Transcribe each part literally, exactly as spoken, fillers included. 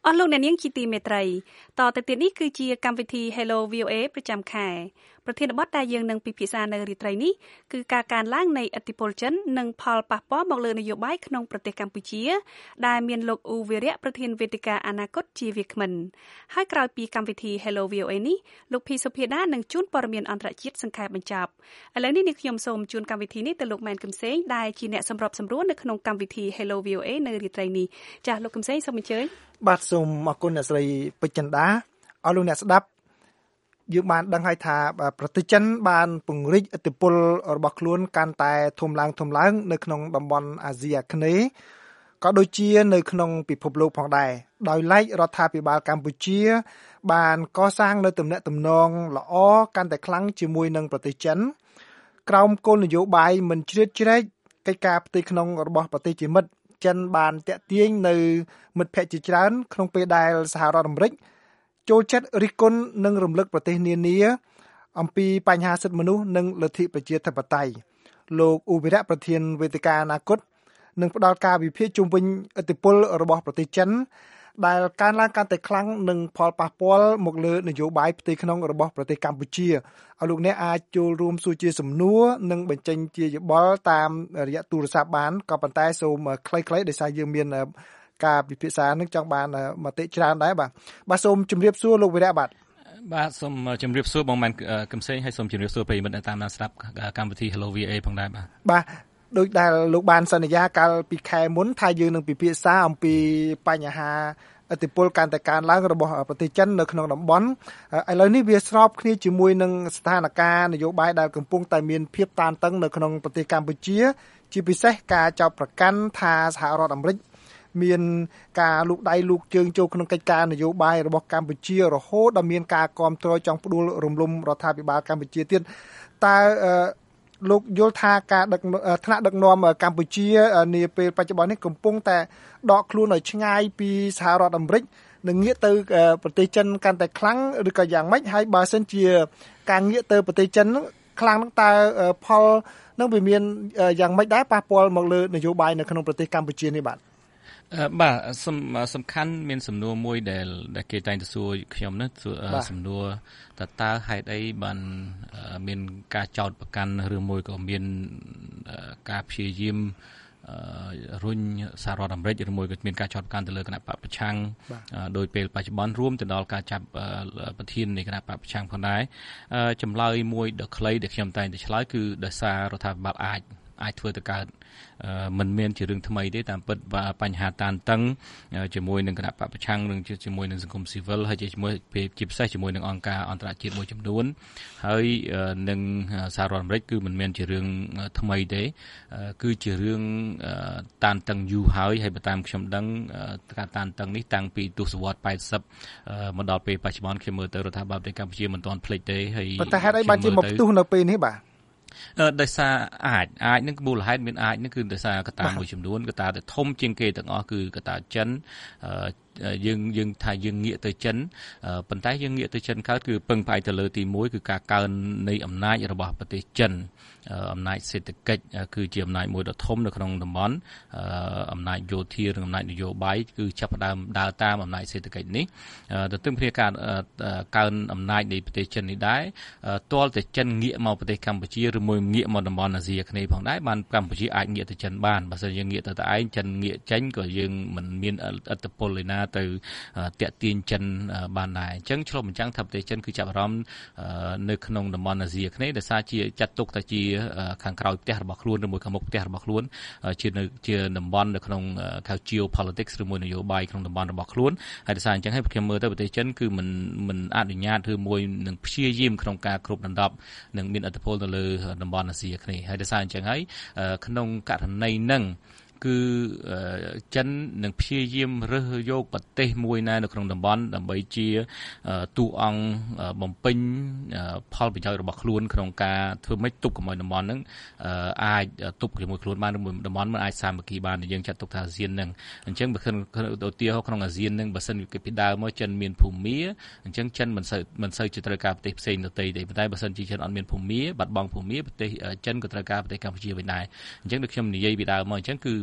អស់លោកអ្នកនាងជាទីមេត្រីតទៅទៀតនេះគឺជាកម្មវិធី Hello វី អូ เอ ប្រចាំខែប្រធានបទដែលយើងនឹងពិភាក្សានៅរាត្រីនេះគឺការកើនឡើងនៃឥទ្ធិពលចិននិងផលប៉ះពាល់មកលើនយោបាយក្នុងប្រទេសកម្ពុជាដែលមានលោកអ៊ូវីរៈប្រធានវេទិកាអនាគតជាវាគ្មិនហើយក្រោយពីកម្មវិធី Hello វី អូ เอ នេះលោកភីសុភាដានឹងជួនព័ត៌មានអន្តរជាតិសង្ខេបបញ្ចប់ឥឡូវនេះនាងខ្ញុំសូមជូនកម្មវិធីនេះទៅលោកម៉ែនកឹមសេងដែលជាអ្នកសម្របសម្រួលនៅក្នុងកម្មវិធី Hello វី អូ เอ នៅរាត្រីនេះចាស់លោកកឹមសេងសូមអញ្ជើញបាទសូមអរគុណអ្នកស្រីពេជ្រចិន្តាអរលោកអ្នកស្ដាប់យើងបានដឹងហើយថាប្រទេសចិនបានពង្រីកឥទ្ធិពលរបស់ខ្លួនកាន់តែធំឡើងធំឡើងនៅក្នុងតំបន់អាស៊ីអាគ្នេយ៍ក៏ដូចជានៅក្នុងពិភពលោកផងដែរដោយឡែករដ្ឋាភិបាលកម្ពុជាបានកសាងនៅទំនាក់ទំនងល្អកាន់តែខ្លាំងជាមួយនឹងប្រទេសចិនក្រោមគោលនយោបាយមិនជ្រៀតជ្រែកកិច្ចការផ្ទៃក្នុងរបស់ប្រទេសជាមិត្តចិនបានតាក់ទាញនៅមិត្តភ័ក្តិជាច្រើនក្នុងពេលដែលសហរដ្ឋអាមេរិកចូលចិត្តរិះគន់និងរំលឹកប្រទេសនានាអំពីបញ្ហាសិទ្ធិមនុស្សនិងលទ្ធិប្រជាធិបតេយ្យលោកអ៊ូវីរៈប្រធានវេទិកាអនាគតនឹងផ្ដល់ការវិភាគជុំវិញឥទ្ធិពលរបស់ប្រទេសចិនដែលកើនឡើងកាន់តែខ្លាំងនិងផលប៉ះពាល់មកលើនយោបាយផ្ទៃក្នុងរបស់ប្រទេសកម្ពុជាឲ្យលោកអ្នកអាចចូលរួមសួរជាសំណួរនិងបញ្ចេញជាយោបល់តាមរយៈទូរស័ព្ទបានក៏ប៉ុន្តែសូមខ្លីៗដោយសារយើងមានការពិភាក្សានឹងចង់បានមតិច្រើនដែរបាទបាទសូមជម្រាបសួរលោកវីរៈបាទបាទសូមជម្រាបសួរបងម៉ែនកឹមសេងហើយសូមជម្រាបសួរប្រិយមិត្តតាមដានស្ដាប់កម្មវិធី Hello វី អូ เอ ផងដែរបាទបាទដោយដែលលោកបានសន្យាកាលពីខែមុនថាយើងនឹងពិភាក្សាអំពីបញ្ហាឥទ្ធិពលកាន់តែកើនឡើងរបស់ប្រទេសចិននៅក្នុងតំបន់ឥឡូវនេះវាស្របគ្នាជាមួយនឹងស្ថានភាពនយោបាយដែលកំពុងតែមានភាពតានតឹងនៅក្នុងប្រទេសកម្ពុជាជាពិសេសការចោទប្រកាន់ថាសហរដ្ឋអាមេរិកមានការលូកដៃលូកជើងចូលក្នុងកិច្ចការនយោបាយរបស់កម្ពុជារហូតដល់មានការគាំទ្រចង់ផ្ដួលរំលំរដ្ឋាភិបាលកម្ពុជាទៀតតើលោកយល់ថាការដឹកថ្នាក់ដឹកនាំកម្ពុជានាពេលបច្ចុប្បន្ននេះកំពុងតែដកខ្លួនឲ្យឆ្ងាយពីសហរដ្ឋអាមេរិកនិងងាកទៅប្រទេសចិនកាន់តែខ្លាំងឬក៏យ៉ាងម៉េចហើយបើសិនជាការងាកទៅប្រទេសចិនខ្លាំងហ្នឹងតើផលនឹងវាមានយ៉ាងម៉េចដែរប៉ះពាល់មកលើនយោបាយនៅក្នុងប្រទេសកម្ពុជានេះបាទបាទសំសំខាន់មានសំណួរមួយដែលដែលគេតែងទៅសួរខ្ញុំណាសំណួរតើតើហេតុអីបានមានការចោទប្រកាន់ឬមួយក៏មានការព្យាយាមរុញសហរដ្ឋអាមេរិកឬមួយក៏មានការចោទប្រកាន់ទៅលើគណៈបកប្រឆាំងដោយពេលបច្ចុប្បន្នរួមទៅដល់ការចាប់ប្រធាននៃគណៈបកប្រឆាំងផងដែរចម្លើយមួយដ៏ខ្លីដែលខ្ញុំតែងតែឆ្លើយគឺដោយសាររដ្ឋាភិបាលអាចអាចធ្វើទៅកើតមិនមែនជារឿងថ្មីទេតាមពិតបញ្ហាតានតឹងជាមួយនឹងគណៈបកប្រឆាំងនិងជាមួយនឹងសង្គមស៊ីវិលហើយជាមួយជាពិសេសជាមួយនឹងអង្គការអន្តរជាតិមួយចំនួនហើយនឹងសហរដ្ឋអាមេរិកគឺមិនមែនជារឿងថ្មីទេគឺជារឿងតានតឹងយូរហើយហើយបើតាមខ្ញុំដឹងការតានតឹងនេះតាំងពីទសវត្សរ៍ប៉ែតសិបមកដល់ពេលបច្ចុប្បន្នខ្ញុំមើលទៅរដ្ឋាភិបាលប្រទេសកម្ពុជាមិនទាន់ភ្លេចទេហើយប៉ុន្តែហេតុអីបានជាមកផ្ទុះនៅពេលនេះបាទដោយសារអាចអាចនឹងមូលហេតុមានអាចនឹងគឺដោយសារកត្តាមួយចំនួនកត្តាដែលធំជាងគេទាំងអស់គឺកត្តាចិនយើងយើងថាយើងងាកទៅចិនប៉ុន្តែយើងងាកទៅចិនកើតគឺពឹងផ្អែកទៅលើទីមួយគឺការកើននៃអំណាចរបស់ប្រទេសចិនអំណាចសេដ្ឋកិច្ចគឺជាអំណាចមួយដ៏ធំនៅក្នុងតំបន់អំណាចយោធានិងអំណាចនយោបាយគឺចាប់ផ្ដើមដើរតាមអំណាចសេដ្ឋកិច្ចនេះទន្ទឹមគ្នាការកើនអំណាចនៃប្រទេសចិននេះដែរទាល់តែចិនងាកមកប្រទេសកម្ពុជាឬមួយងាកមកតំបន់អាស៊ីអាគ្នេយ៍ផងដែរបានកម្ពុជាអាចងាកទៅចិនបានបើមិនយើងងាកទៅតែឯងចិនងាកចេញក៏យើងមិនមានឥទ្ធិពលឯណាទៅតាក់ទាញចិនបានដែរអញ្ចឹងឆ្លុះបញ្ចាំងថាប្រទេសចិនគឺចាប់អារម្មណ៍នៅក្នុងតំបន់អាស៊ីអាគ្នេយ៍ដោយសារជាចាត់ទុកថាជាខាងក្រោយផ្ទះរបស់ខ្លួនឬមួយខាងមុខផ្ទះរបស់ខ្លួនជាជាតំបន់នៅក្នុងខាង geopolitics ឬមួយនយោបាយក្នុងតំបន់របស់ខ្លួនហើយដោយសារអញ្ចឹងហើយខ្ញុំមើលទៅប្រទេសចិនគឺមិនមិនអនុញ្ញាតឬមួយនឹងព្យាយាមក្នុងការគ្រប់ដណ្ដប់និងមានឥទ្ធិពលទៅលើតំបន់អាស៊ីអាគ្នេយ៍ហើយដោយសារអញ្ចឹងហើយក្នុងករណីហ្នឹងគឺចិននឹងព្យាយាមរើសយកប្រទេសមួយណានៅក្នុងតំបន់ដើម្បីជាតួអង្គបំពេញផលប្រយោជន៍របស់ខ្លួនក្នុងការធ្វើម៉េចទប់កុំឲ្យតំបន់ហ្នឹងអាចទប់ជាមួយខ្លួនបានឬតំបន់មិនអាចសាមគ្គីបានយើងចាត់ទុកថាអាស៊ានហ្នឹងអញ្ចឹងបើឧទាហរណ៍ក្នុងអាស៊ានហ្នឹងបើសិនគេពីដើមមកចិនមានភូមាអញ្ចឹងចិនមិនសូវមិនសូវជាត្រូវការប្រទេសផ្សេងដទៃទេប៉ុន្តែបើសិនជាចិនអត់មានភូមាបាត់បង់ភូមាប្រទេសចិនក៏ត្រូវការប្រទេសកម្ពុជាវិញដែរអញ្ចឹងដូចខ្ញុំនិយាយពីដើមមកអញ្ចឹងគឺ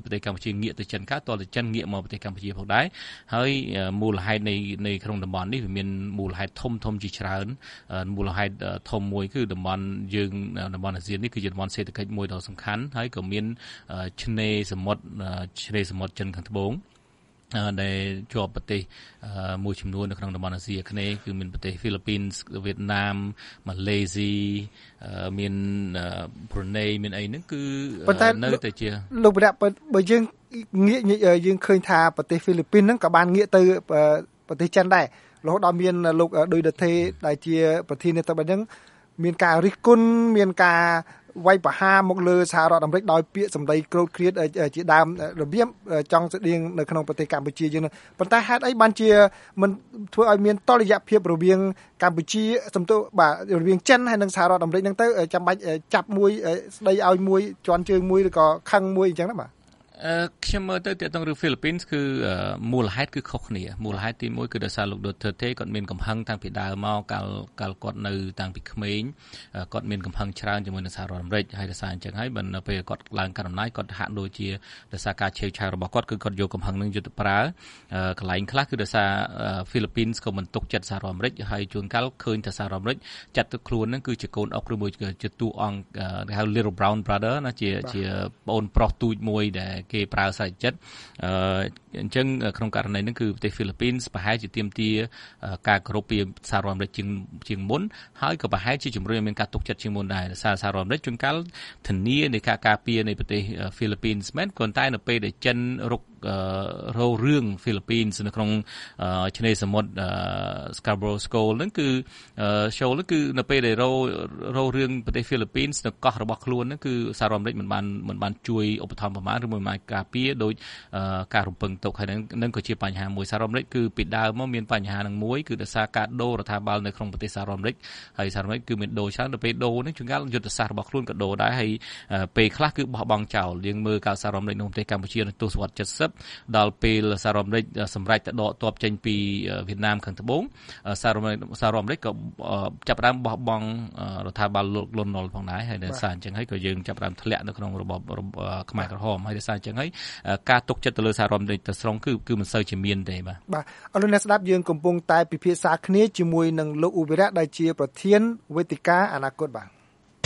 ប្រទេសកម្ពុជាងាកទៅចិនកើតតទៅចិនងាកមកប្រទេសកម្ពុជាផងដែរហើយមូលហេតុនៃនៃក្នុងតំបន់នេះវាមានមូលហេតុធំធំជាច្រើនមូលហេតុធំមួយគឺតំបន់យើងតំបន់អាស៊ាននេះគឺជាតំបន់សេដ្ឋកិច្ចមួយដ៏សំខាន់ហើយក៏មានឆ្នេរសមុទ្រឆ្នេរសមុទ្រចិនខាងត្បូងដែលជាប់ប្រទេសមួយចំនួននៅក្នុងតំបន់អាស៊ីអាគ្នេយ៍គឺមានប្រទេសហ្វីលីពីនវៀតណាមម៉ាឡេស៊ីមានប្រ៊ុណេមានអីហ្នឹងគឺនៅតែជាលោកវិរៈបើយើងងាកយើងឃើញថាប្រទេសហ្វីលីពីនហ្នឹងក៏បានងាកទៅប្រទេសចិនដែររហូតដល់មានលោកឌុយដឺថេដែលជាប្រធានាធិបតីហ្នឹងមានការរិះគន់មានការវាយប្រហារមកលើសហរដ្ឋអាមេរិកដោយពាក្យសម្ដីក្រោតគ្រាតជាដើមរបៀបចង់ស្តៀងនៅក្នុងប្រទេសកម្ពុជាយើងប៉ុន្តែហេតុអីបានជាមិនធ្វើឲ្យមានតុល្យភាពរវាងកម្ពុជាសំទោបាទរវាងចិនហើយនិងសហរដ្ឋអាមេរិកហ្នឹងទៅចាំបាច់ចាប់មួយស្ដីឲ្យមួយជន់ជើងមួយឬក៏ខឹងមួយអញ្ចឹងណាបាទខ្ញុំមើលទៅទាក់ទងរឿង Philippines គឺមូលហេតុគឺខុសគ្នាមូលហេតុទីមួយគឺដោយសារលោក Duterte គាត់មានកំហឹងតាំងពីដើមមកកាលកាលគាត់នៅតាំងពីក្មេងគាត់មានកំហឹងច្រើនជាមួយនឹងសហរដ្ឋអាមេរិកហើយដោយសារអញ្ចឹងហើយបើនៅពេលគាត់ឡើងកាន់អំណាចគាត់ហាក់ដូចជាដោយសារការឆេវឆាវរបស់គាត់គឺគាត់យកកំហឹងនឹងយុទ្ធប្រើកន្លែងខ្លះគឺដោយសារ Philippines ក៏មិនទុកចិត្តសហរដ្ឋអាមេរិកហើយជួនកាលឃើញថាសហរដ្ឋអាមេរិកចាត់ទុកខ្លួននឹងគឺជាកូនអុកឬមួយជាតួអង្គគេហៅ Little Brown Brother ណាជាជាប្អូនប្រុសទូចមួយដែលគេប្រើស្រេចចិត្តអឺអញ្ចឹងក្នុងករណីនេះគឺប្រទេសហ្វីលីពីនប្រហែលជាទាមទារការគោរពពីសហរដ្ឋអាមេរិកជាងជាងមុនហើយក៏ប្រហែលជាជំរុញឲ្យមានការទុកចិត្តជាងមុនដែរដោយសារសហរដ្ឋអាមេរិកជួនកាលធានានៃការការពារនៃប្រទេសហ្វីលីពីនមែនប៉ុន្តែនៅពេលដែលចិនរុករោរឿងហ្វីលីពីននៅក្នុងឆ្នេរសមុទ្រ Scarborough Shoal ហ្នឹងគឺ shoal ហ្នឹងគឺនៅពេលដែលរោរោរឿងប្រទេសហ្វីលីពីននៅកោះរបស់ខ្លួនហ្នឹងគឺសហរដ្ឋអាមេរិកមិនបានមិនបានជួយឧបត្ថម្ភប្រមាណឬមិនបានការពារដោយការរំពឹងទុកហើយនឹងក៏ជាបញ្ហាមួយសហរដ្ឋអាមេរិកគឺពីដើមមកមានបញ្ហានឹងមួយគឺដោយសារការដូររដ្ឋាភិបាលនៅក្នុងប្រទេសសហរដ្ឋអាមេរិកហើយសហរដ្ឋអាមេរិកគឺមានដូរច្រើនទៅពេលដូរហ្នឹងជួនកាលយុទ្ធសាស្ត្ររបស់ខ្លួនក៏ដូរដែរហើយពេលខ្លះគឺបោះបង់ចោលយើងមើលកាលសហរដ្ឋអាមេរិកនៅប្រទេសកម្ពុជានៅទសវត្សរ៍ 칠십ដល់ពេលសហរដ្ឋអាមេរិកសម្រេចទៅដកទ័ពចេញពីវៀតណាមខាងត្បូងសហរដ្ឋសហរដ្ឋអាមេរិកក៏ចាប់ផ្ដើមបោះបង់រដ្ឋាភិបាលលោកលន់នល់ផងដែរហើយដោយសារអញ្ចឹងហើយក៏យើងចាប់ផ្ដើមធ្លាក់នៅក្នុងរបបខ្មែរក្រហមហើយដោយសារអញ្ចឹងហើយការទុកចិត្តទៅលើសហរដ្ឋអាមេរិកទៅស្រុងគឺគឺមិនសូវជាមានទេបាទបាទអរលោកអ្នកស្ដាប់យើងកំពុងតែពិភាក្សាគ្នាជាមួយនឹងលោកឧវិរៈដែលជាប្រធានវេទិកាអនាគតបាទ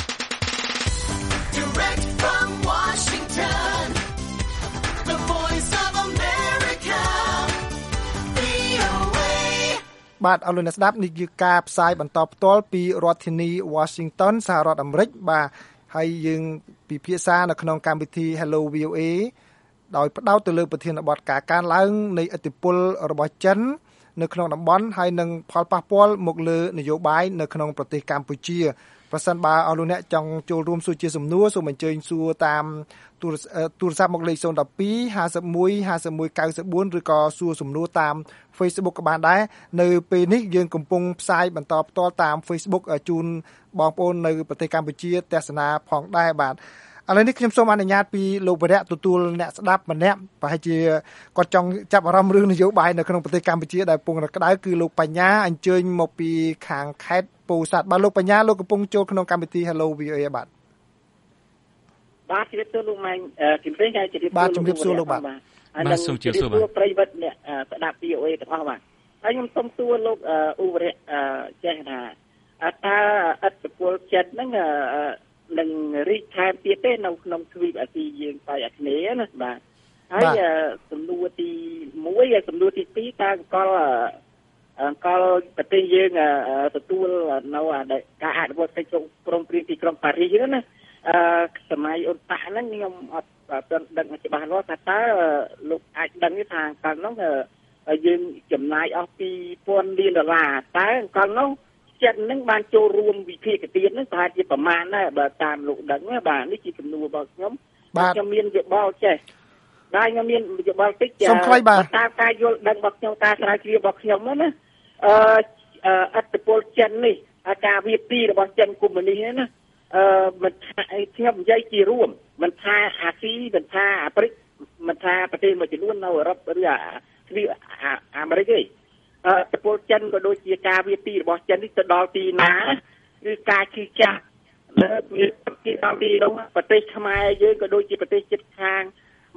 បាទអរលោកអ្នកស្ដាប់នេះគឺការផ្សាយបន្តផ្ទាល់ពីរដ្ឋធានី Washington សហរដ្ឋអាមេរិកបាទហើយយើងពិភាក្សានៅក្នុងកម្មវិធី Hello វី អូ เอ ដោយផ្ដោតទៅលើប្រធានបទការកើនឡើងនៃឥទ្ធិពលរបស់ចិននៅក្នុងតំបន់ហើយនឹងផលប៉ះពាល់មកលើនយោបាយនៅក្នុងប្រទេសកម្ពុជាប្រសិនបើអស់លោកអ្នកចង់ចូលរួមសួរជាសំណួរសូមអញ្ជើញសួរតាមទូរស័ព្ទមកលេខzero one two ห้าสิบเอ็ด ห้าสิบเอ็ด เก้าสิบสี่ឬក៏សួរសំណួរតាម Facebook ក៏បានដែរនៅពេលនេះយើងកំពុងផ្សាយបន្តផ្ទាល់តាម Facebook ជូនបងប្អូននៅប្រទេសកម្ពុជាទស្សនាផងដែរបាទឥឡូវនេះខ្ញុំសូមអនុញ្ញាតពីលោកវរៈទទួលអ្នកស្ដាប់ម្នាក់ប្រហែលជាគាត់ចង់ចាប់អារម្មណ៍រឿងនយោបាយនៅក្នុងប្រទេសកម្ពុជាដែលកំពុងរក្តៅគឺលោកបញ្ញាអញ្ជើញមកពីខាងខេត្តពោធិ៍សាត់បាទលោកបញ្ញាលោកកំពុងចូលក្នុងកម្មវិធី Hello វី អូ A បាទបាទជម្រាបសួរលោកម៉ែជំរាបហើយជម្រាបសួរបាទជម្រាបសួរលោកបាទបាទសូមជម្រាបសួរបាទប្រិយមិត្តអ្នកស្ដាប់ វី អូ เอ ទាំងអស់បាទហើយខ្ញុំសូមសួរលោកឧវរៈចេះថាតើឥទ្ធិពលចិត្តហ្នឹងនឹងរីកថែមទៀតទេនៅក្នុងទ្វីបអាស៊ីយើងតែអាគ្នេយ៍ណាបាទហើយសំណួរទីមួយហើយសំណួរទីពីរតើអង្កល់អង្កល់ប្រទេសយើងទទួលនៅការអនុវត្តកិច្ចព្រមព្រៀងទីក្រុងប៉ារីសហ្នឹងណាអឺសម័យអ៊ុនតាក់ហ្នឹងខ្ញុំអត់ទាន់ដឹងច្បាស់លាស់ថាតើលោកអាចដឹងថាអង្កល់នោះយើងចំណាយអស់ពីរពាន់លានដុល្លារតើអង្កល់នោះចិននឹងបានចូលរួមវិភាគទាននឹងប្រហែលជាប្រមាណដែរបើតាមលោកដឹងបាទនេះជាសំណួររបស់ខ្ញុំខ្ញុំមានយោបល់ចេះដែរខ្ញុំមានយោបល់តិចសូមខ្លីបាទតាមការយល់ដឹងរបស់ខ្ញុំការស្រាវជ្រាវរបស់ខ្ញុំណាអឺអត្តពលចិននេះការវាទីរបស់ចិនកុម្មុយនីសណាអឺមិនថាខ្ញុំនិយាយជារួមមិនថាអាស៊ីមិនថាអាហ្វ្រិកមិនថាប្រទេសមួយចំនួននៅអឺរ៉ុបឬអាមេរិកទេអឺតពលចិនក៏ដូចជាការវាទីរបស់ចិននេះទៅដល់ទីណាឬការជឿចាស់នៅវាទីដល់ទីនោះប្រទេសខ្មែរយើងក៏ដូចជាប្រទេសជិតខាង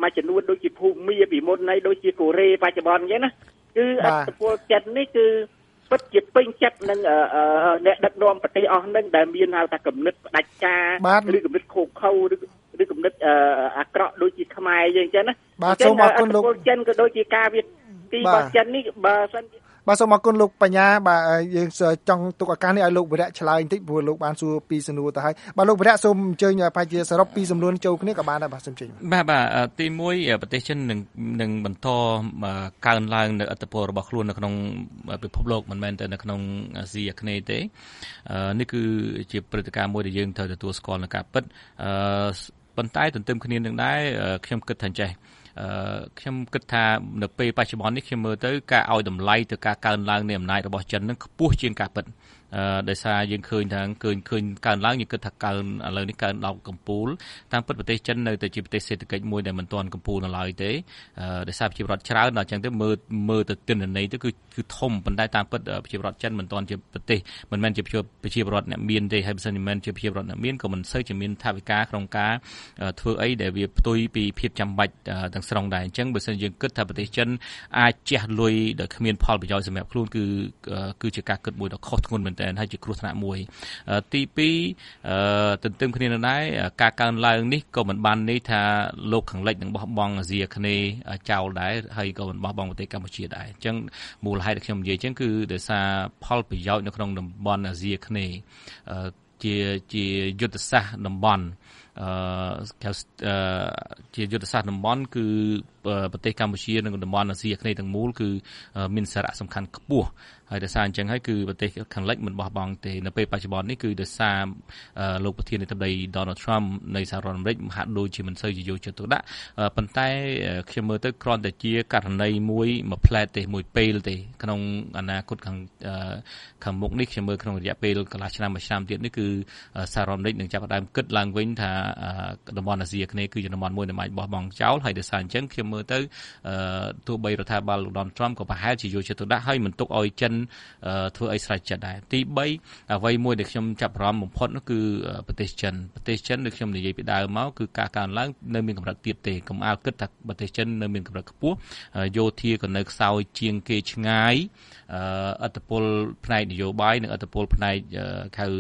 មួយចំនួនដូចជាភូមិពីមុនហើយដូចជាកូរ៉េបច្ចុប្បន្នអញ្ចឹងណាគឺអត្តពលចិននេះគឺពិតជាពេញចិត្តនឹងអ្នកដឹកនាំប្រទេសអស់នឹងដែលមានហៅថាគំនិតផ្ដាច់ការឬគំនិតខូខើឬឬគំនិតអាក្រក់ដូចជាខ្មែរយើងអញ្ចឹងណាបាទសូមអរគុណលោកចិនក៏ដូចជាការវិទីរបស់ចិននេះបើសិនបាទសូមអរគុណលោកបញ្ញាបាទយើងចង់ទុកឱកាសនេះឲ្យលោកវិរៈឆ្លើយបន្តិចព្រោះលោកបានសួរពីសំណួរទៅហើយបាទលោកវិរៈសូមអញ្ជើញប្រហែលជាសរុបពីសំណួរចូលគ្នាក៏បានដែរបាទសូមអញ្ជើញបាទបាទទីមួយប្រទេសចិននឹងនឹងបន្តកើនឡើងនៅឥទ្ធិពលរបស់ខ្លួននៅក្នុងពិភពលោកមិនមែនតែនៅក្នុងអាស៊ីអាគ្នេយ៍ទេនេះគឺជាព្រឹត្តិការណ៍មួយដែលយើងត្រូវទទួលស្គាល់នៅការពិតប៉ុន្តែទន្ទឹមគ្នានឹងដែរខ្ញុំគិតថាចេះខ្ញុំគិតថានៅពេលបច្ចុប្បន្ននេះខ្ញុំមើលទៅការឲ្យតម្លៃទៅការកើនឡើងនៃអំណាចរបស់ចិននឹងខ្ពស់ជាងការពិតដោយសារយើងឃើញថាឃើញឃើញកើនឡើងយើងគិតថាកើនឥឡូវនេះកើនដល់កំពូលតាមពិតប្រទេសចិននៅតែជាប្រទេសសេដ្ឋកិច្ចមួយដែលមិនទាន់កំពូលនៅឡើយទេដោយសារប្រជាពលរដ្ឋច្រើនដល់អញ្ចឹងទៅមើលមើលទៅទិន្នន័យទៅគឺគឺធំប៉ុន្តែតាមពិតប្រជាពលរដ្ឋចិនមិនទាន់ជាប្រទេសមិនមែនជាប្រជាពលរដ្ឋអ្នកមានទេហើយបើសិនមិនមែនជាប្រជាពលរដ្ឋអ្នកមានក៏មិនសូវជាមានថវិកាក្នុងការធ្វើអីដែលវាផ្ទុយពីភាពចាំបាច់ទាំងស្រុងដែរអញ្ចឹងបើសិនយើងគិតថាប្រទេសចិនអាចជះលុយដោយគ្មានផលប្រយោជន៍សម្រាប់ខ្លួនគឺគឺជាការគិតមួយដ៏ខុសធ្ងន់មែនទែនហើយជាគ្រោះថ្នាក់មួយទីពីរទន្ទឹមគ្នានឹងដែរការកើនឡើងនេះក៏មិនបានន័យថាលោកខាងលិចនឹងបោះបង់អាស៊ីអាគ្នេយ៍ចោលដែរហើយក៏មិនបោះបង់ប្រទេសកម្ពុជាដែរអញ្ចឹងមូលហេតុដែលខ្ញុំនិយាយអញ្ចឹងគឺដោយសារផលប្រយោជន៍នៅក្នុងតំបន់អាស៊ីអាគ្នេយ៍ជាជាយុទ្ធសាស្ត្រតំបន់អឺជាយុទ្ធសាស្ត្រតំបន់គឺប្រទេសកម្ពុជានិងតំបន់អាស៊ីអាគ្នេយ៍ទាំងមូលគឺមានសារៈសំខាន់ខ្ពស់ហើយដោយសារអញ្ចឹងហើយគឺប្រទេសខាងលិចមិនបោះបង់ទេនៅពេលបច្ចុប្បន្ននេះគឺដោយសារលោកប្រធានាធិបតី Donald Trump នៃសហរដ្ឋអាមេរិកហាក់ដូចជាមិនសូវជាយកចិត្តទុកដាក់ប៉ុន្តែខ្ញុំមើលទៅគ្រាន់តែជាករណីមួយមួយផ្លែតទេមួយពេលទេក្នុងអនាគតខាងខាងមុខនេះខ្ញុំមើលក្នុងរយៈពេលកន្លះឆ្នាំមួយឆ្នាំទៀតនេះគឺសហរដ្ឋអាមេរិកនឹងចាប់ផ្ដើមគិតឡើងវិញថាតំបន់អាស៊ីអាគ្នេយ៍គឺជាតំបន់មួយដែលមិនបោះបង់ចោលហើយដោយសារអញ្ចឹងខ្ញុំមើលទៅទោះបីរដ្ឋាភិបាលលោក Donald Trump ក៏ប្រហែលជាយកចិត្តទុកដាក់ហើយមិនទុកឲ្យចិនធ្វើអីស្រេចចិត្តដែរទីបីអ្វីមួយដែលខ្ញុំចាប់អារម្មណ៍បំផុតនោះគឺប្រទេសចិនប្រទេសចិនដូចខ្ញុំនិយាយពីដើមមកគឺការកើនឡើងនៅមានកម្រិតទាបទេកុំអាលគិតថាប្រទេសចិននៅមានកម្រិតខ្ពស់យោធាក៏នៅខ្សោយជាងគេឆ្ងាយឥទ្ធិពលផ្នែកនយោបាយនិងឥទ្ធិពលផ្នែកហៅ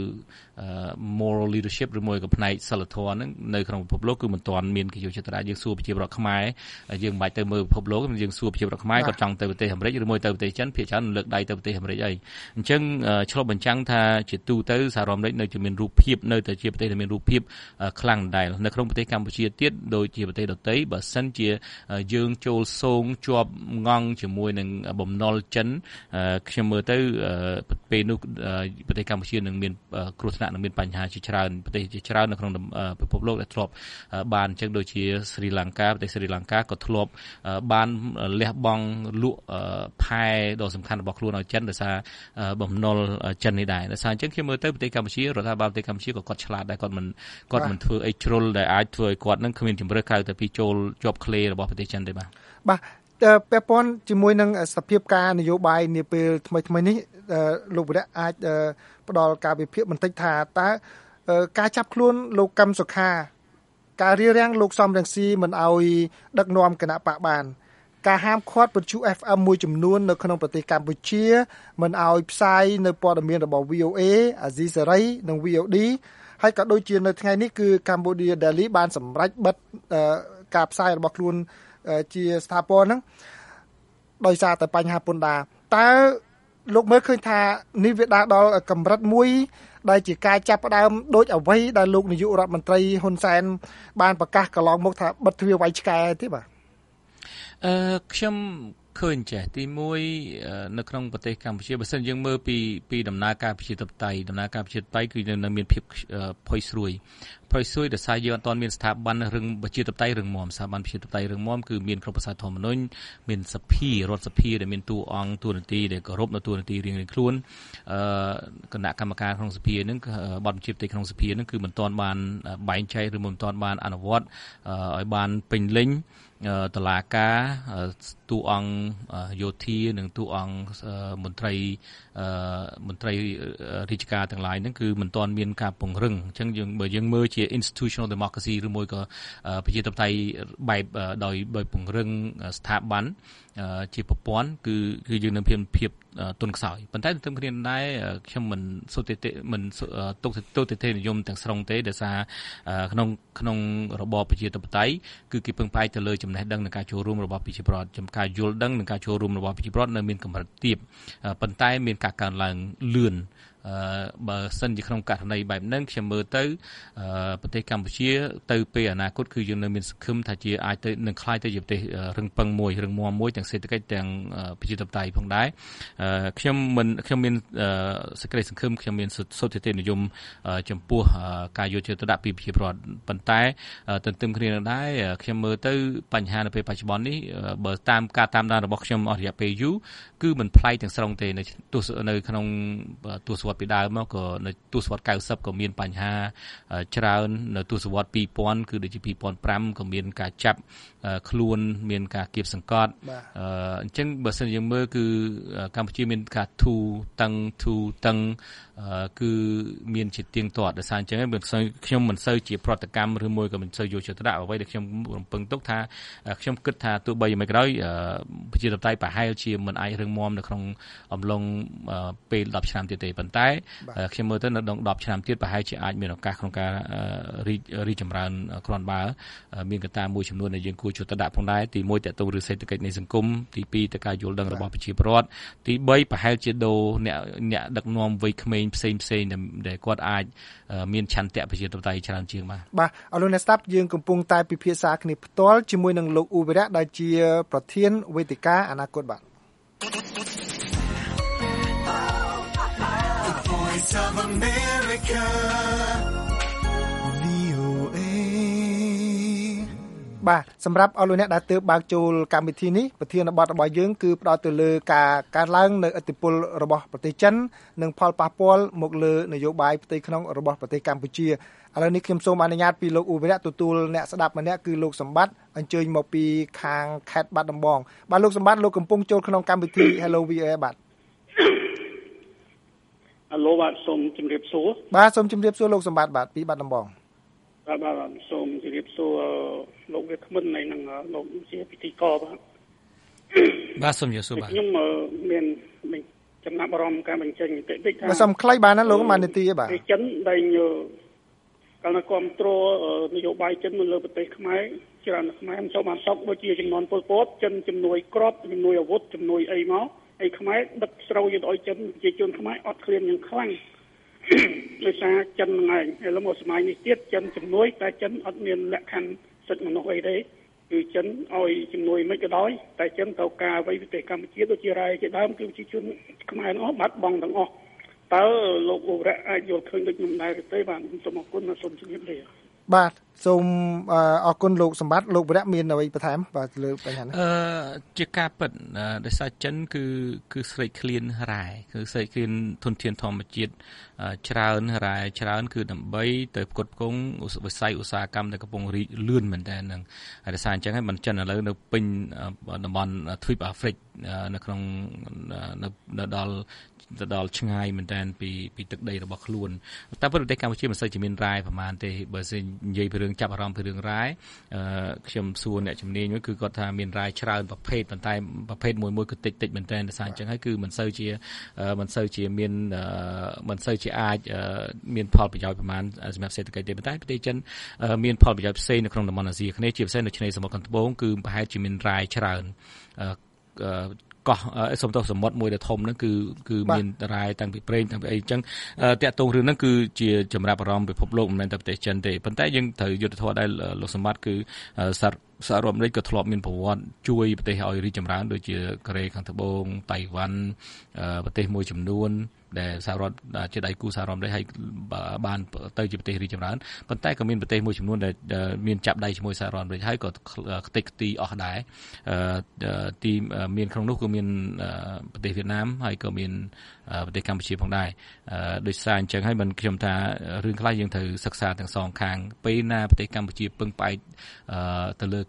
moral leadership ឬមួយក៏ផ្នែកសិលធម៌ហ្នឹងនៅក្នុងពិភពលោកគឺមិនទាន់មានគេយកចិត្តទុកដាក់យើងសួរប្រជាពលរដ្ឋខ្មែរយើងមិនបាច់ទៅមើលពិភពលោកយើងសួរប្រជាពលរដ្ឋខ្មែរគាត់ចង់ទៅប្រទេសអាមេរិកឬមួយទៅប្រទេសចិនភាគច្រើនលើកដៃទៅប្រទេសអាមេរិកអីអញ្ចឹងឆ្លុះបញ្ចាំងថាជាទូទៅសហរដ្ឋអាមេរិកនៅតែមានរូបភាពនៅតែជាប្រទេសដែលមានរូបភាពខ្លាំងដែរនៅក្នុងប្រទេសកម្ពុជាទៀតដូចជាប្រទេសដទៃបើសិនជាយើងចូលសងជាប់ងង់ជាមួយនឹងបំណុលចិនខ្ញុំមើលទៅពេលនោះប្រទេសកម្ពុជានឹងមានគ្រោះថ្នាក់នឹងមានបញ្ហាជាច្រើនប្រទេសជាច្រើននៅក្នុងពិភពលោកដែលធ្លាប់បានអញ្ចឹងដូចជាស្រីលង្កាប្រទេសស្រីលង្កាក៏ធ្លាប់បានលះបង់លក់ផែដ៏សំខាន់របស់ខ្លួនឲ្យចិនដោយសារបំណុលចិននេះដែរដោយសារអញ្ចឹងខ្ញុំមើលទៅប្រទេសកម្ពុជារដ្ឋាភិបាលប្រទេសកម្ពុជាក៏គាត់ឆ្លាតដែរគាត់មិនគាត់មិនធ្វើអីជ្រុលដែលអាចធ្វើឲ្យគាត់នឹងគ្មានជំរឿក្រៅតែពីចូលជាប់ឃ្លេរបស់ប្រទេសចិនទេបាទបាទពាក់ព័ន្ធជាមួយនឹងសភាពការនយោបាយនាពេលថ្មីថ្មីនេះលោកវិរៈអាចផ្ដល់ការវិភាគបន្តិចថាតើការចាប់ខ្លួនលោកកឹមសុខាការរារាំងលោកសំរងស៊ីមិនឲ្យដឹកនាំគណៈបកបានការហាមឃាត់វិទ្យុ เอฟ เอ็ม មួយចំនួននៅក្នុងប្រទេសកម្ពុជាមិនឲ្យផ្សាយនៅព័ត៌មានរបស់ វី អូ เอ អាស៊ីសេរីនិង វី អូ ឌី ហើយក៏ដូចជានៅថ្ងៃនេះគឺ Cambodia Daily បានសម្រេចបិទការផ្សាយរបស់ខ្លួនជាស្ថាពរហ្នឹងដោយសារតែបញ្ហាពន្ធដារតើលោកមើលឃើញថានេះវាដើរដល់កម្រិតមួយដែលជាការចាប់ផ្ដើមដូចអ្វីដែលលោកនាយករដ្ឋមន្ត្រីហ៊ុនសែនបានប្រកាសកន្លងមកថាបិទទ្វារវាយឆ្កែទេបាទអឺខ្ញុំឃើញចេះទីមួយនៅក្នុងប្រទេសកម្ពុជាបើសិនយើងមើលពីពីដំណើរការប្រជាធិបតេយ្យដំណើរការប្រជាធិបតេយ្យគឺនៅមានភាពផុយស្រួយផុយស្រួយដោយសារយើងអត់ទាន់មានស្ថាប័នរឹងប្រជាធិបតេយ្យរឹងមាំស្ថាប័នប្រជាធិបតេយ្យរឹងមាំគឺមានក្នុងប្រសាទធម្មនុញ្ញមានសភារដ្ឋសភាដែលមានតួអង្គតួនាទីដែលគោរពនៅតួនាទីរៀងៗខ្លួនអឺគណៈកម្មការក្នុងសភាហ្នឹងបទបញ្ជាផ្ទៃក្នុងសភាហ្នឹងគឺមិនទាន់បានបែងចែកឬមិនទាន់បានអនុវត្តឲ្យបានពេញលេញតុលាការតួអង្គយោធានិងតួអង្គមន្ត្រីមន្ត្រីរាជការទាំងឡាយហ្នឹងគឺមិនទាន់មានការពង្រឹងអញ្ចឹងយើងបើយើងមើលជា institutional democracy ឬមួយក៏ប្រជាធិបតេយ្យបែបដោយដោយពង្រឹងស្ថាប័នជាប្រព័ន្ធគឺគឺយើងនឹងមានភាពទុនខ្សោយប៉ុន្តែទន្ទឹមគ្នាដែរខ្ញុំមិនសុទ្ធទេមិនទុកទុកទេនិយមទាំងស្រុងទេដោយសារក្នុងក្នុងរបបប្រជាធិបតេយ្យគឺគេពឹងផ្អែកទៅលើចំណេះដឹងនិងការចូលរួមរបស់ប្រជាពលរដ្ឋចំការយល់ដឹងនិងការចូលរួមរបស់ប្រជាពលរដ្ឋនៅមានកម្រិតទាបប៉ុន្តែមានការកើនឡើងលឿនបើសិនជាក្នុងករណីបែបហ្នឹងខ្ញុំមើលទៅប្រទេសកម្ពុជាទៅពេលអនាគតគឺយើងនៅមានសង្ឃឹមថាជាអាចទៅនឹងខ្លាយទៅជាប្រទេសរឹងប៉ឹងមួយរឹងមាំមួយទាំងសេដ្ឋកិច្ចទាំងប្រជាធិបតេយ្យផងដែរខ្ញុំមិនខ្ញុំមានសេចក្តីសង្ឃឹមខ្ញុំមានសុទ្ធិនិយមចំពោះការយកចិត្តទុកដាក់ពីប្រជាពលរដ្ឋប៉ុន្តែទន្ទឹមគ្នានឹងដែរខ្ញុំមើលទៅបញ្ហានៅពេលបច្ចុប្បន្ននេះបើតាមការតាមដានរបស់ខ្ញុំអស់រយៈពេលយូរគឺមិនប្លែកទាំងស្រុងទេនៅនៅក្នុងទស្សវត្សពីដើមមកក៏នៅទស្សវត្សកៅសិបក៏មានបញ្ហាច្រើននៅទស្សវត្សពីរពាន់គឺដូចជាពីរពាន់ប្រាំក៏មានការចាប់ខ្លួនមានការគៀបសង្កត់អញ្ចឹងបើសិនយើងមើលគឺកម្ពុជាមានការធូរតឹងធូរតឹងគឺមានជាទៀងទាត់ដោយសារអញ្ចឹងខ្ញុំមិនសូវជាប្រតិកម្មឬមួយក៏មិនសូវយកចិត្តទុកដាក់អ្វីដែលខ្ញុំរំពឹងទុកថាខ្ញុំគិតថាទោះបីយ៉ាងម៉េចក៏ដោយប្រជាធិបតេយ្យប្រហែលជាមិនអាចរឹងមាំនៅក្នុងអំឡុងពេលដប់ឆ្នាំទៀតទេប៉ុន្តែខ្ញុំមើលទៅនៅដប់ឆ្នាំទៀតប្រហែលជាអាចមានឱកាសក្នុងការរីរីចម្រើនគ្រាន់បើមានកត្តាមួយចំនួនដែលយើងគួរជួយទៅដាក់ផងដែរទីមួយតទៅឬសេដ្ឋកិច្ចនៃសង្គមទីពីរទៅការយល់ដឹងរបស់ប្រជាពលរដ្ឋទីបីប្រហែលជាដូរអ្នកអ្នកដឹកនាំវ័យក្មេងផ្សេងផ្សេងដែលគាត់អាចមានឆន្ទៈប្រជាធិបតេយ្យច្រើនជាងបាទបាទអរលោកអ្នកស្ដាប់យើងកំពុងតែពិភាក្សាគ្នាផ្ទាល់ជាមួយនឹងលោកអ៊ូវីរៈដែលជាប្រធានវេទិកាអនាគតបាទVoice of America វី អូ เอ បាទសម្រាប់អស់លោកអ្នកដែលទើបបើកចូលកម្មវិធីនេះប្រធានបទរបស់យើងគឺផ្ដោតទៅលើការកើនឡើងនៅឥទ្ធិពលរបស់ប្រទេសចិននិងផលប៉ះពាល់មកលើនយោបាយផ្ទៃក្នុងរបស់ប្រទេសកម្ពុជាឥឡូវនេះខ្ញុំសូមអនុញ្ញាតពីលោកអ៊ូវីរៈទទួលអ្នកស្ដាប់ម្នាក់គឺលោកសម្បត្តិអញ្ជើញមកពីខាងខេត្តបាត់ដំបងបាទលោកសម្បត្តិលោកកំពុងចូលក្នុងកម្មវិធី Hello វី អូ เอ បាទអាឡូបាទសូមជម្រាបសួរបាទសូមជម្រាបសួរលោកសម្បត្តិបាទពីបាត់ដំបងបាទបាទសូមជម្រាបសួរលោកវាគ្មិននៃនឹងលោកជាពិធីករបាទបាទសូមជម្រាបសួរបាទខ្ញុំមានចំណាប់អារម្មណ៍ការបញ្ចេញបន្តិចតិចថាបាទសូមខ្លីបានណាលោកបាននាទីទេបាទចិនដែលកាលណាគ្រប់គ្រងនយោបាយចិននៅលើប្រទេសខ្មែរច្រើនខ្មែរមិនចូលបានសោកដូចជាចំនួនពលពតចិនជំនួយក្របជំនួយអាវុធជំនួយអីមកអីខ្មែរដឹកស្រូវយកឲ្យចិនជាជនខ្មែរអត់ឃ្លានយ៉ាងខ្លាំងដោយសារចិនហ្នឹងឯងឥឡូវមកសម័យនេះទៀតចិនជំនួយតែចិនអត់មានលក្ខខណ្ឌសិទ្ធិមនុស្សអីទេគឺចិនឲ្យជំនួយមិនក៏ដោយតែចិនត្រូវការអ្វីប្រទេសកម្ពុជាដូចជារ៉ែជាដើមគឺជាជនខ្មែរអស់បាត់បង់ទាំងអស់តើលោកអ៊ូរ៉ាអាចយល់ឃើញដូចខ្ញុំដែរទេបាទសូមអរគុណសូមជម្រាបលាបាទសូមអរគុណលោកសម្បត្តិលោកវរៈមានអ្វីបន្ថែមបាទលើបញ្ហានេះអឺជាការពិតដោយសារចិនគឺគឺស្រេកឃ្លានរ៉ែគឺស្រេកឃ្លានធនធានធម្មជាតិច្រើនរ៉ែច្រើនគឺដើម្បីទៅផ្គត់ផ្គង់វិស័យឧស្សាហកម្មដែលកំពុងរីកលឿនមែនតើហ្នឹងហើយដោយសារអញ្ចឹងហើយមិនចិនឥឡូវនៅពេញតំបន់ទ្វីបអាហ្វ្រិកនៅក្នុងនៅដល់ទៅដល់ឆ្ងាយមែនតើពីពីទឹកដីរបស់ខ្លួនតែប្រទេសកម្ពុជាមិនសូវជាមានរ៉ែប្រហែលទេបើនិយាយពីរឿងចាប់អារម្មណ៍ពីរឿងរ៉ែខ្ញុំសួរអ្នកជំនាញមួយគឺគាត់ថាមានរ៉ែច្រើនប្រភេទប៉ុន្តែប្រភេទមួយមួយគឺតិចតិចមែនតើដោយសារអញ្ចឹងហើយគឺមិនសូវជាមិនសូវជាមានមិនសូវជាអាចមានផលប្រយោជន៍ប្រហែលសម្រាប់សេដ្ឋកិច្ចទេប៉ុន្តែប្រទេសចិនមានផលប្រយោជន៍ផ្សេងនៅក្នុងតំបន់អាស៊ីអាគ្នេយ៍ជាពិសេសនៅឆ្នេរសមុទ្រខាងត្បូងគឺប្រហែលជាមានរ៉ែច្រើនកោះសំទោសសមុទ្រមួយដែលធំហ្នឹងគឺគឺមានរ៉ែតាំងពីប្រេងតាំងពីអីអញ្ចឹងតាក់ទងរឿងហ្នឹងគឺជាចម្រាប់អារម្មណ៍ពិភពលោកមិនមែនតែប្រទេសចិនទេប៉ុន្តែយើងត្រូវយុទ្ធធម៌ដែលលោកសម្បត្តិគឺសហរដ្ឋអាមេរិកក៏ធ្លាប់មានប្រវត្តិជួយប្រទេសឲ្យរីកចម្រើនដូចជាកូរ៉េខាងត្បូងតៃវ៉ាន់ប្រទេសមួយចំនួនដែលសហរដ្ឋជាដៃគូសហរដ្ឋអាមេរិកឲ្យបានទៅជាប្រទេសរីកចម្រើនប៉ុន្តែក៏មានប្រទេសមួយចំនួនដែលមានចាប់ដៃជាមួយសហរដ្ឋអាមេរិកហើយក៏ខ្ទេចខ្ទីអស់ដែរទីមានក្នុងនោះក៏មានប្រទេសវៀតណាមហើយក៏មានប្រទេសកម្ពុជាផងដែរដោយសារអញ្ចឹងហើយមិនខ្ញុំថារឿងខ្លះយើងត្រូវសិក្សាទាំងសងខាងពេលណាប្រទេសកម្ពុជាពឹងផ្អែកទៅលើគេ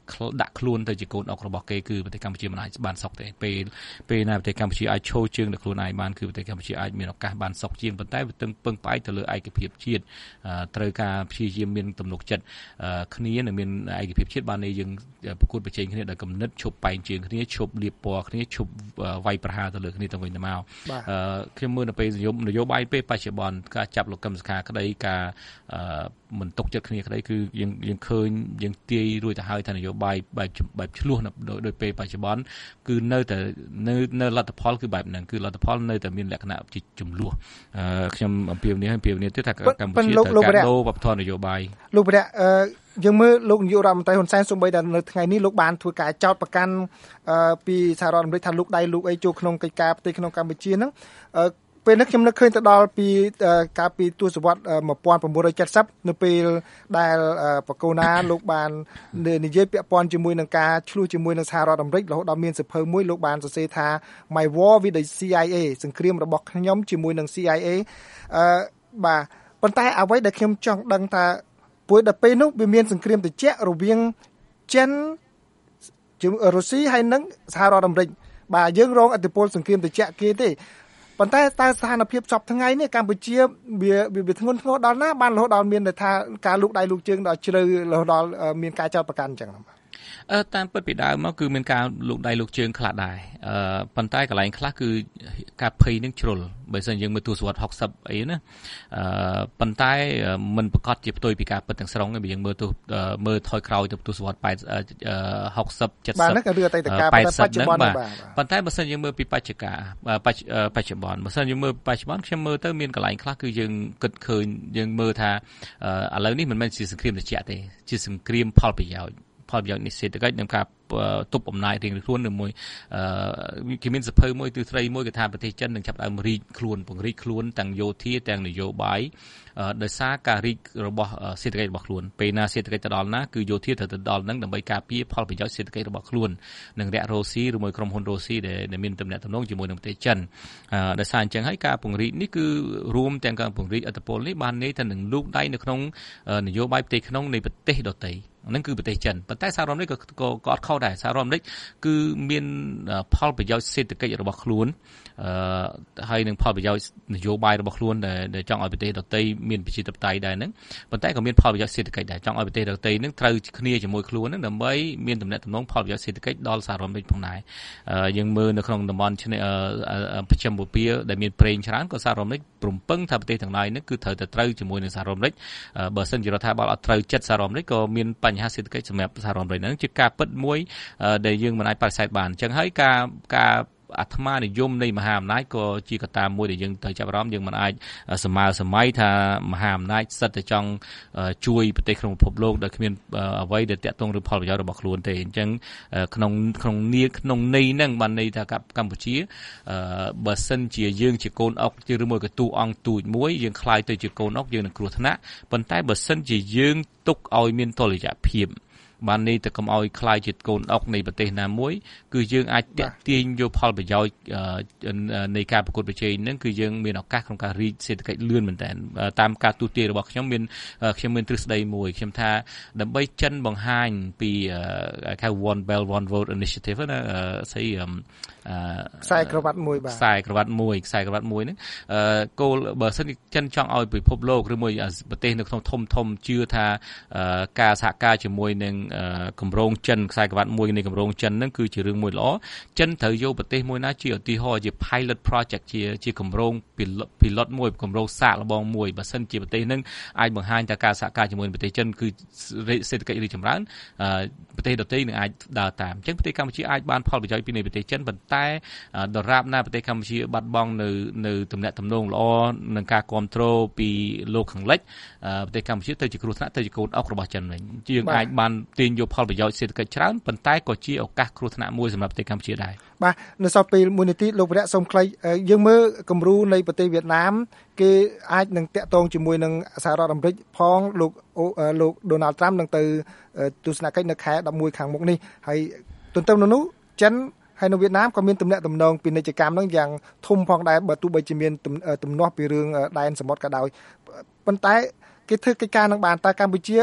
ដាក់ខ្លួនទៅជាកូនអុករបស់គេគឺប្រទេសកម្ពុជាមិនអាចបានសុខទេពេលពេលណាប្រទេសកម្ពុជាអាចឈរជើងទៅខ្លួនឯងបានគឺប្រទេសកម្ពុជាអាចមានឱកាសបានសុខជាងប៉ុន្តែវាពឹងផ្អែកទៅលើឯកភាពជាតិត្រូវការព្យាយាមមានទំនុកចិត្តគ្នានិងមានឯកភាពជាតិបាននេះយើងប្រកួតប្រជែងគ្នាដោយគំនិតឈប់បែងជើងគ្នាឈប់លៀបពណ៌គ្នាឈប់វាយប្រហារទៅលើគ្នាទៅវិញទៅមកខ្ញុំមើលនៅពេលនយោបាយពេលបច្ចុប្បន្នការចាប់លោកកឹមសុខាក្តីការមិនទុកចិត្តគ្នាក្តីគឺយើងយើងឃើញយើងទាយរួចទៅហើយថានយោបាយបែបបែបឆ្លោះដោយពេលបច្ចុប្បន្នគឺនៅតែនៅនៅលទ្ធផលគឺបែបហ្នឹងគឺលទ្ធផលនៅតែមានលក្ខណៈជាចំនួនខ្ញុំអំពាវនាវអំពាវនាវទៀតថាកម្ពុជាត្រូវការដូរវប្បធម៌នយោបាយលោកវរៈយើងមើលលោកនាយករដ្ឋមន្ត្រីហ៊ុនសែនសូម្បីតែនៅថ្ងៃនេះលោកបានធ្វើការចោទប្រកាន់ពីសហរដ្ឋអាមេរិកថាលោកដៃលោកអីចូលក្នុងកិច្ចការផ្ទៃក្នុងកម្ពុជាហ្នឹងពេលនេះខ្ញុំនឹកឃើញទៅដល់ពីកាលពីទសវត្សរ៍nineteen seventyនៅពេលដែលបកូណាលោកបាននិយាយពាក់ព័ន្ធជាមួយនឹងការឆ្លោះជាមួយនឹងសហរដ្ឋអាមេរិករហូតដល់មានសៀវភៅមួយលោកបានសរសេរថា My War with the ซี ไอ เอ សង្គ្រាមរបស់ខ្ញុំជាមួយនឹង ซี ไอ เอ អឺបាទប៉ុន្តែអ្វីដែលខ្ញុំចង់ដឹងថាព្រោះដល់ពេលនោះវាមានសង្គ្រាមត្រជាក់រវាងចិនជាមួយរុស្ស៊ីហើយនិងសហរដ្ឋអាមេរិកបាទយើងរងឥទ្ធិពលសង្គ្រាមត្រជាក់គេទេប៉ុន្តែតើស្ថានភាពសពថ្ងៃនេះកម្ពុជាវាវាធ្ងន់ធ្ងរដល់ណាបានរហូតដល់មានថាការលូកដៃលូកជើងដល់ជ្រៅរហូតដល់មានការចោទប្រកាន់អញ្ចឹងអឺតាមពិតពីដើមមកគឺមានការលូកដៃលូកជើងខ្លះដែរអឺប៉ុន្តែកន្លែងខ្លះគឺការភ័យនឹងជ្រុលបើមិនយើងមើលទស្សវត្សsixtyអីណាអឺប៉ុន្តែมันប្រកាសជាផ្ទុយពីការពិតទាំងស្រុងបើយើងមើលទស្សមើលថយក្រោយទៅទស្សវត្សeighty seventy បាទហ្នឹងគឺអតីតកាលបច្ចុប្បន្នបាទប៉ុន្តែបើសិនយើងមើលពីបច្ចុប្បន្នបច្ចុប្បន្នបើសិនយើងមើលបច្ចុប្បន្នខ្ញុំមើលទៅមានកន្លែងខ្លះគឺយើងគិតឃើញយើងមើលថាឥឡូវនេះមិនមែនជាសង្គ្រាមត្រជាក់ទេជាសង្គ្រាមផលប្រយោជន៍ផលប្រយោជន៍នេះសេដ្ឋកិច្ចនិងការទប់អំណាចរៀងខ្លួននៅមួយគេមានសភៅមួយទិសត្រីមួយគេថាប្រទេសចិននឹងចាប់ដើមរីកខ្លួនពង្រីកខ្លួនទាំងយោធាទាំងនយោបាយដោយសារការរីករបស់សេដ្ឋកិច្ចរបស់ខ្លួនពេលណាសេដ្ឋកិច្ចទៅដល់ណាគឺយោធាត្រូវទៅដល់ហ្នឹងដើម្បីការពារផលប្រយោជន៍សេដ្ឋកិច្ចរបស់ខ្លួននិងរករុស្ស៊ីឬមួយក្រុមហ៊ុនរុស្ស៊ីដែលមានទំនាក់ទំនងជាមួយនឹងប្រទេសចិនដោយសារអញ្ចឹងហើយការពង្រីកនេះគឺរួមទាំងការពង្រីកឥទ្ធិពលនេះបានន័យថានឹងលូកដៃនៅក្នុងនយោបាយផ្ទៃក្នុងនៃប្រទេសដទៃហ្នឹងគឺប្រទេសចិនប៉ុន្តែសហរដ្ឋអាមេរិកក៏ក៏អត់ខុសដែរសហរដ្ឋអាមេរិកគឺមានផលប្រយោជន៍សេដ្ឋកិច្ចរបស់ខ្លួនអឺហើយនឹងផលប្រយោជន៍នយោបាយរបស់ខ្លួនដែលចង់ឲ្យប្រទេសដទៃមានប្រជាធិបតេយ្យដែរហ្នឹងប៉ុន្តែក៏មានផលប្រយោជន៍សេដ្ឋកិច្ចដែរចង់ឲ្យប្រទេសដទៃហ្នឹងត្រូវគ្នាជាមួយខ្លួនហ្នឹងដើម្បីមានទំនាក់ទំនងផលប្រយោជន៍សេដ្ឋកិច្ចដល់សហរដ្ឋអាមេរិកផងដែរយើងមើលនៅក្នុងតំបន់ប្រចាំបូព៌ាដែលមានប្រេងច្រើនក៏សហរដ្ឋអាមេរិកព្រមពឹងថាប្រទេសទាំងឡាយហ្នឹងគឺត្រូវតែត្រូវជាមួយនឹងសហរដ្ឋអាមេរិកបើសិនជារដ្ឋាភិបាលអត់ត្រូវចិត្តសហរដ្ឋអាមេរិកក៏មានបញ្ហាសេដ្ឋកិច្ចសម្រាប់សហរដ្ឋអាមេរិកហ្នឹងជាការពិតមួយដែលយើងមិនអាចបដិសេធបានអញ្ចឹងហើយការការអាត្មានិយមនៃមហាអំណាចក៏ជាកត្តាមួយដែលយើងត្រូវចាប់អារម្មណ៍យើងមិនអាចសម័យសម័យថាមហាអំណាចសិតតែចង់ជួយប្រទេសក្នុងពិភពលោកដែលគ្មានអ្វីដែលតាក់ទងឬផលប្រយោជន៍របស់ខ្លួនទេអញ្ចឹងក្នុងក្នុងនាក្នុងន័យហ្នឹងបានន័យថាកម្ពុជាបើសិនជាយើងជាកូនអុកឬមួយក៏ទូអង្គទូចមួយយើងខ្លាយទៅជាកូនអុកយើងនឹងគ្រោះថ្នាក់ប៉ុន្តែបើសិនជាយើងទុកឲ្យមានតុល្យភាពបាននេះទៅកុំឲ្យខ្លាយជាកូនអុកនៃប្រទេសណាមួយគឺយើងអាចតាក់ទាញយកផលប្រយោជន៍នៃការប្រកួតប្រជែងហ្នឹងគឺយើងមានឱកាសក្នុងការរីកសេដ្ឋកិច្ចលឿនមែនតើតាមការទូទាយរបស់ខ្ញុំមានខ្ញុំមានទ្រឹស្ដីមួយខ្ញុំថាដើម្បីចិនបង្ហាញពីហៅ One Belt One Road Initiative ណាស្អីខ្សែក្រវ៉ាត់មួយបាទខ្សែក្រវ៉ាត់មួយខ្សែក្រវ៉ាត់មួយហ្នឹងគោលបើសិនចិនចង់ឲ្យពិភពលោកឬមួយប្រទេសនៅក្នុងធំធំជឿថាការសហការជាមួយនឹងគម្រោងចិនខ្សែក្រវ៉ាត់មួយនៃគម្រោងចិនហ្នឹងគឺជារឿងមួយល្អចិនត្រូវយកប្រទេសមួយណាជាឧទាហរណ៍ជា pilot project ជាជាគម្រោង pilot មួយគម្រោងសាកល្បងមួយបើសិនជាប្រទេសហ្នឹងអាចបង្ហាញថាការសហការជាមួយប្រទេសចិនគឺសេដ្ឋកិច្ចរីកចម្រើនប្រទេសដទៃនឹងអាចដើរតាមអញ្ចឹងប្រទេសកម្ពុជាអាចបានផលប្រយោជន៍ពីនៃប្រទេសចិនប៉ុន្តែដរាបណាប្រទេសកម្ពុជាបាត់បង់នៅនៅទំនាក់ទំនងល្អនឹងការគ្រប់គ្រងពីលោកខាងលិចប្រទេសកម្ពុជាទៅជាគ្រោះថ្នាក់ទៅជាកូនអុករបស់ចិនវិញយើងអាចបានទាញយកផលប្រយោជន៍សេដ្ឋកិច្ចច្រើនប៉ុន្តែក៏ជាឱកាសគ្រោះថ្នាក់មួយសម្រាប់ប្រទេសកម្ពុជាដែរបាទនៅសល់ពេលមួយនាទីលោកវរៈសូមខ្លីយើងមើលគំរូនៃប្រទេសវៀតណាមគេអាចនឹងតាក់ទងជាមួយនឹងសហរដ្ឋអាមេរិកផងលោកលោកដូណាល់ត្រាំនឹងទៅទស្សនកិច្ចនៅខែelevenខាងមុខនេះហើយទន្ទឹមនឹងនោះចិនហើយនៅវៀតណាមក៏មានទំនាក់ទំនងពាណិជ្ជកម្មនឹងយ៉ាងធំផងដែរបើទោះបីជាមានទំនាស់ពីរឿងដែនសមុទ្រក៏ដោយប៉ុន្តែគេធ្វើកិច្ចការនឹងបានតើកម្ពុជា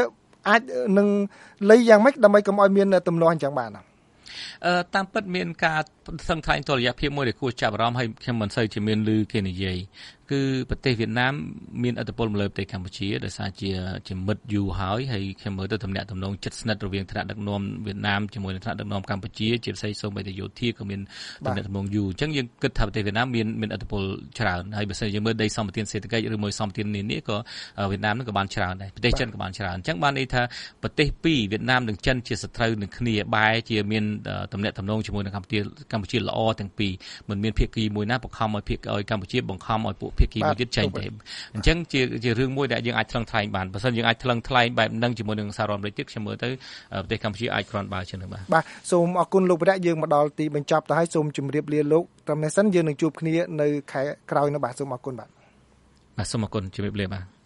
អាចនឹងលៃយ៉ាងម៉េចដើម្បីកុំឲ្យមានទម្លាប់អញ្ចឹងបានអឺតាមពិតមានការសង្ខេបតរយៈភាពមួយដែលគួរចាប់អារម្មណ៍ហើយខ្ញុំមិនសូវជាមានឮគេនិយាយគឺប្រទេសវៀតណាមមានឥទ្ធិពលមកលើប្រទេសកម្ពុជាដោយសារជាជាមិត្តយូរហើយហើយខ្ញុំមើលទៅទំនាក់ទំនងជិតស្និទ្ធរវាងថ្នាក់ដឹកនាំវៀតណាមជាមួយនឹងថ្នាក់ដឹកនាំកម្ពុជាជាពិសេសសូម្បីតែយោធាក៏មានទំនាក់ទំនងយូរអញ្ចឹងយើងគិតថាប្រទេសវៀតណាមមានមានឥទ្ធិពលច្រើនហើយបើសិនជាយើងមើលដីសម្បត្តិសេដ្ឋកិច្ចឬមួយសម្បត្តិនានាក៏វៀតណាមនឹងក៏បានច្រើនដែរប្រទេសចិនក៏បានច្រើនអញ្ចឹងបានន័យថាប្រទេសពីរវៀតណាមនិងចិនជាសត្រូវនឹងគ្នាបែរជាមានទំនាក់ទំនងជាមួយនឹងកម្ពុជាកម្ពុជាល្អទាំងពីរមិនមានភាគីមួយណាបង្ខំឲ្យភាគឲ្យកម្ពុជាបង្ខំឲ្យពួកភាគីមួយទៀតចេញទេអញ្ចឹងជាជារឿងមួយដែលយើងអាចថ្លឹងថ្លែងបានបើមិនយើងអាចថ្លឹងថ្លែងបែបហ្នឹងជាមួយនឹងសហរដ្ឋអាមេរិកទៀតខ្ញុំមើលទៅប្រទេសកម្ពុជាអាចគ្រាន់បើជាងនេះបាទបាទសូមអរគុណលោកវរៈយើងមកដល់ទីបញ្ចប់ទៅហើយសូមជម្រាបលាលោកត្រឹមនេះសិនយើងនឹងជួបគ្នានៅខែក្រោយនោះបាទសូមអរគុណបាទបាទសូមអរគុណជម្រាបលាបាទ